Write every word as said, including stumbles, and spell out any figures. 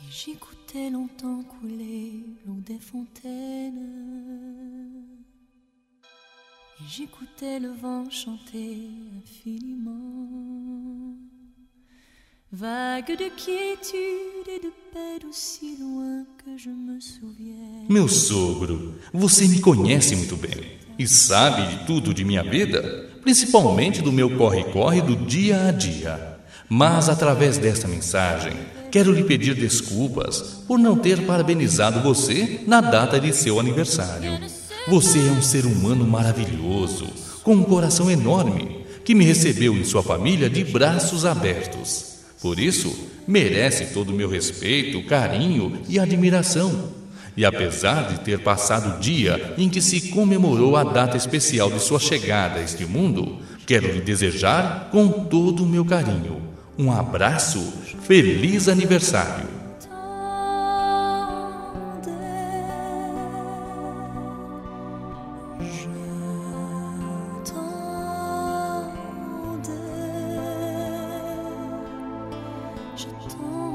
Et j'écoutais longtemps couler l'eau des fontaines. Et j'écoutais le vent chanter infiniment. Vague de quiétude et de paix d'aussi loin que je me souviens. Meu sogro, você me conhece muito bem e sabe de tudo de minha vida, principalmente do meu corre-corre do dia a dia. Mas através desta mensagem, quero lhe pedir desculpas por não ter parabenizado você na data de seu aniversário. Você é um ser humano maravilhoso, com um coração enorme, que me recebeu em sua família de braços abertos. Por isso, merece todo o meu respeito, carinho e admiração. E apesar de ter passado o dia em que se comemorou a data especial de sua chegada a este mundo, quero lhe desejar com todo o meu carinho um abraço, feliz aniversário. Je t'en